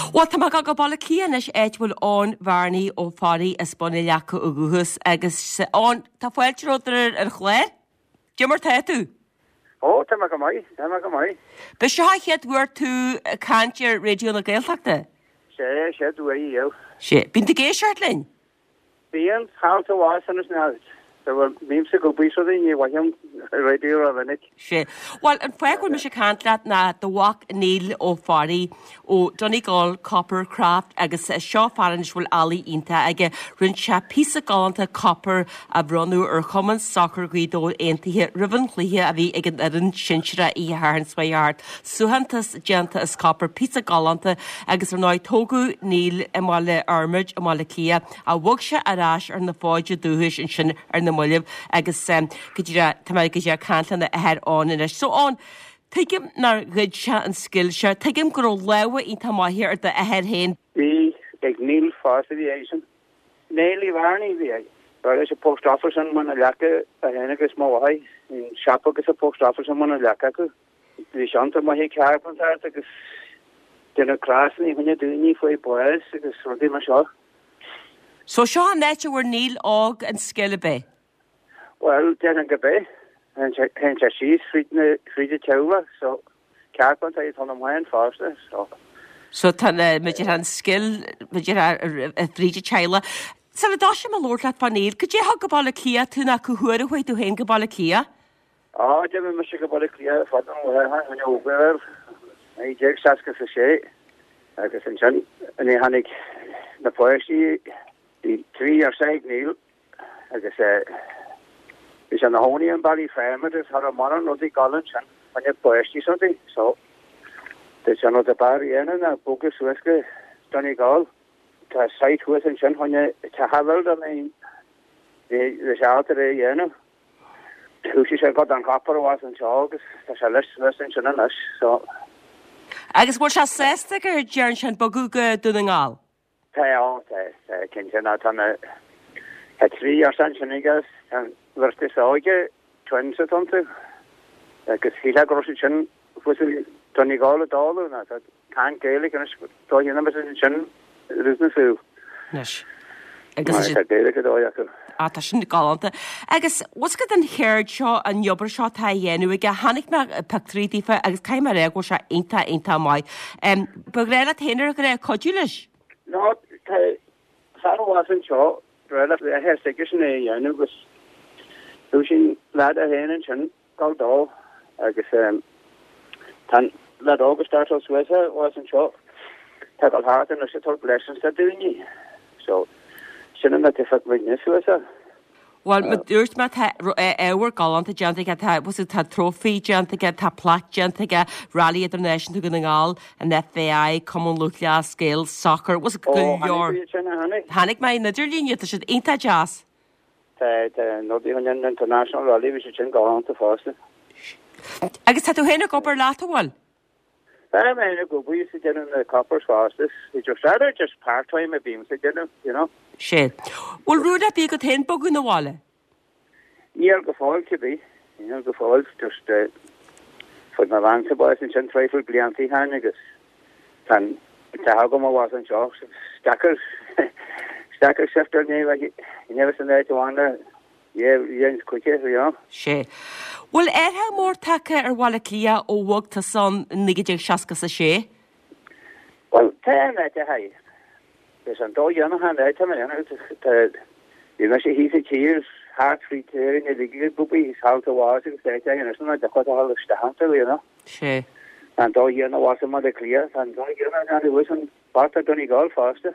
Wat ma go ball cíanis éithfuil ón bharnaí ó fáí is sponna lecha a guhus agus an tá foiilterótar ar chléir? Dimar tú? Ó, tá go mai. Be se chéad bhuiir tú cantir réú na Gaeltachta? sé dú íh. sé, bín de géisiart linn? Bíon háta bhá san ná. Mímsa go bíí bhaim réú a bhanig. sé. Well an foiil me se canlaat na do bhaach níl ó fáí ó Donegal Copper Craft agus seo faris bhfuil alí ínta aige rinn se písa galanta copper a bronú ar chuman soccer guidó aontaithe rihan chluthe a bhí ag an sinsere í háan swaart. Suhantas genta is copper písa galanta agus ar náid tógu níl imáile armid imáile clia a bhg se arás ar na fáide dúhuiis in sin ar na muileh agus go cantan a head on in so on teigim nar good se an skill se teigim go lewa í tamáhir ar de a head hen Bhí ag níl fásaviation Néli bharnaí bhí Bar is a post office an man a lecha a hennagus má bhaid in seapagus a post office an man a lecha go bhí seanta má hé carpentart agus duna crasnaí chunne dúní faoi boils agus rudí mar seo. So seo an nete bhar níl ág an skill be? Well, den an gabé hen síos fríide teha so cearpan é tan am hain fásta so tan meidir an skill meidir a fríide teile. Sa dá sem a Lord le faníl, go dé ha go ball clia túna chuhuiir chuid tú hen go ball clia? De me se go ball clia fa an óber é dé saca sa sé agus an sin an é hannig na poisí í 3 ar 6 níl agus is an honi an bally farmer is har a man no the college and a poesty something so there's another bar in a book is weske Donegal ta site was in chan honne ta havel da main the shelter who she said got on copper was in chogus ta shalis was in chan so agus what sesta gur Jern chan boguga Donegal ta ken chan tan a 3 or something and verste sauge twins tonte agus hila grosin chin fusil Donegal dollar na dat kan gaelig and to number chin risna fu nes agus tá sin galanta agus was go an chéir seo an jobbar seo tá dhéanú ige hanig me pectrítífa agus caiim mar go se inta mai bu réile téanaar go ré codú leis? No sa wasan seo réile a he segus na dhéanú gus sin lad a héan sin gal dá agus tan lad agus start Sueza was an seo te gal hart an se tor blessings a dúní so sin na tifat witne Sueza. Well ma dúirt me éhar galanta gentige was tá trophy gentige tá plaque gentige Rally International go ngáil an FAI Common Nuclear Scale Soccer was go Hannig me na dúirlíne si inta jazz. No an international rally vi sin go to fásta. Agus tú héna gopur láhil? Me go bu den an coppers fástas. Just part-time a beam sé. Bhfuil rúda bí go hen bogun na bháile? Níl go fáil ke bí go fáil just fu na vansa boys in sin treifil blianttí hain agus tan ha go was an seo stacker shifter ne never san there to wander quick sé. Well ha mór take ar bhile clia ó bhagta san nigidir seaca sa sé? Well te ha there's an dó yana han me sé hí cheers hart free tearing the bubi his how to was and say and it's not the cut all the hunter sé. And dó yana was some other clear and dó yana and it wasn't part of Donegal faster.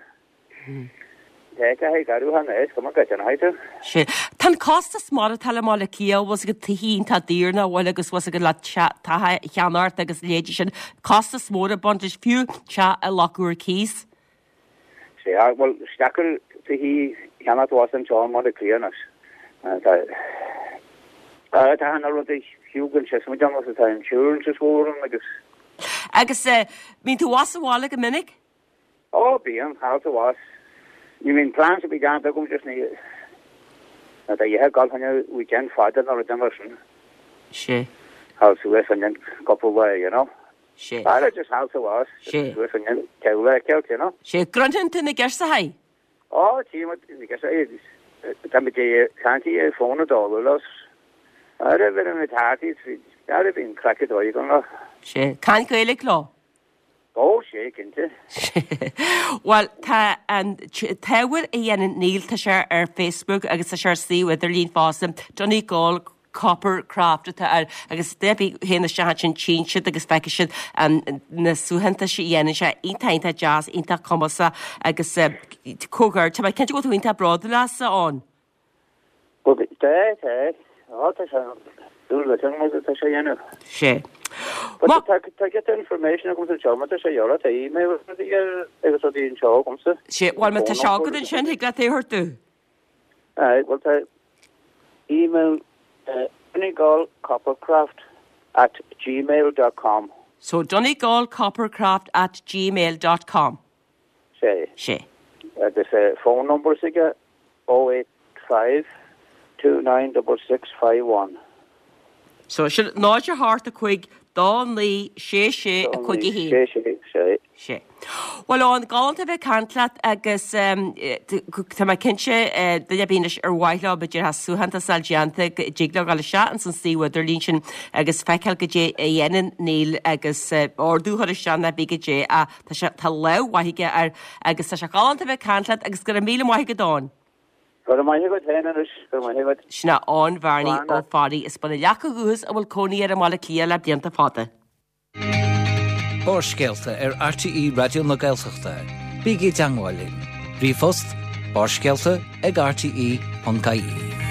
sé. Tá costa smara talmála cia was go tuhín tá dtíirna bhil agus was go le cheanart agus léidir sin costa smóra bontis fiú se a lochúir cís. sé well stacker hí cheanat was an John má clearnas han ru fiúgan se mu was a insurance fórum agus mín tú was bhála go minic? Ó bíon how to was. You mean plans to be gone go just need that you have got weekend father or a demotion. She How to listen and couple way, Sé. I just how to was. Sé. Within Taula, you know. Sé gruntant in the gersa hai. Oh, team, I guess I can't hear phone at all. I'd have been in the parties. I'd have been cracked or you know. Sé. Can't go like law. Oh, shake into. Well, ta will Ian Neil to share our Facebook, I guess to share see with their lean fawsome, Johnny Gall, Copper Craft, I guess Debbie Hena Shahan change shit, I guess vacation, and Nasuhanta Shian and Sha Inta Jazz, Inta Comasa, I guess Cougar, Tabby, can't you go to Inta Broad the last on? Well, all the time. Do the thing was it, Shayana. She. But to get the information, I come to Chalmers, I say, you're at the email, it was at the intro, comes to. She, well, met the shock and Shen, he got they hurt too. Well, the email, DonnegalCoppercraft@gmail.com. So, DonnegalCoppercraft@gmail.com. Say. She. There's a phone number, 085 296651. So, should nod your heart a quick, Don Lee, she, a quickie he. She. Well, on gallant of a cantlat, I guess, to my kinche, the Yabinish or Whitelaw, but you have Suhanta Salgiante, Jigla Galashat, and some see whether Lynch, I guess, Fecal Gaj, a Yenin, Neil, I guess, or do Hodishana, Big J, Hello, why he get, I guess, a gallant of a cantlat, I guess, got a meal and why he get on. But am I here with Henry? Shna on Varney or Foddy is but a Yakugus and will Coney at a Malaclia la Dianta Fata. Borskelta RTE Radio na Gaeltachta. Bigi Dangwalin. Rifost, Borskelta, RTE.ie.